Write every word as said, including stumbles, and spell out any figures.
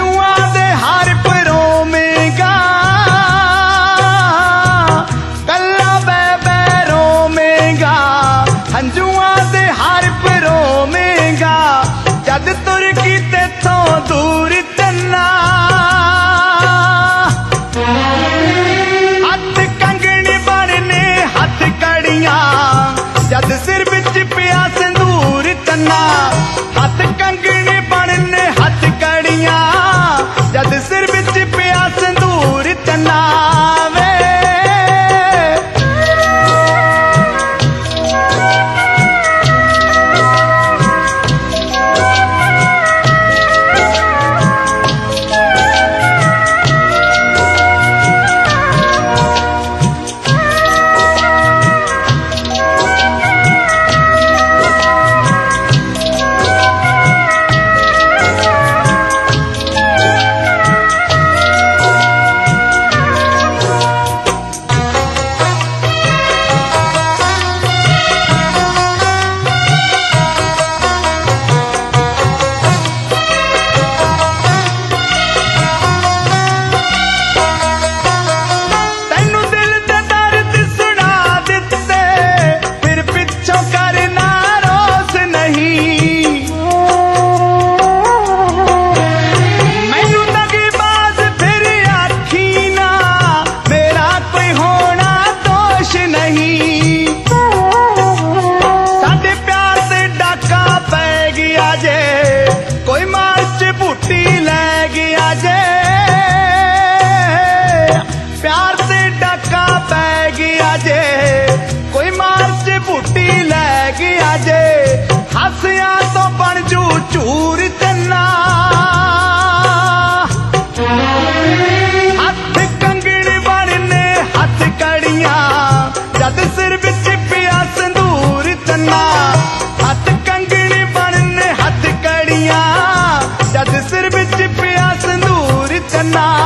हंजुआ दे हार परोमेगा कल्ला बै बै रोमेगा हंजुआ दे हार परोमेगा जद तुर की तेथों दूर तन्ना हथ कंगनी बनने हथ कड़ियां जद सिर विच पिया संदूर तन्ना हथ कंगनी बनने हथ कड़ियां जद सिर विच पिया संदूर तन्ना वे कोई मार्च बूटी लै गया जे हसिया तो बन जू चूर तन्ना हथ कंगनी बनने हथ कड़ियां जद सिर विच पिया संदूर तन्ना हथ कंगनी बनने हथ कड़ियां जद सिर विच पिया संदूर तन्ना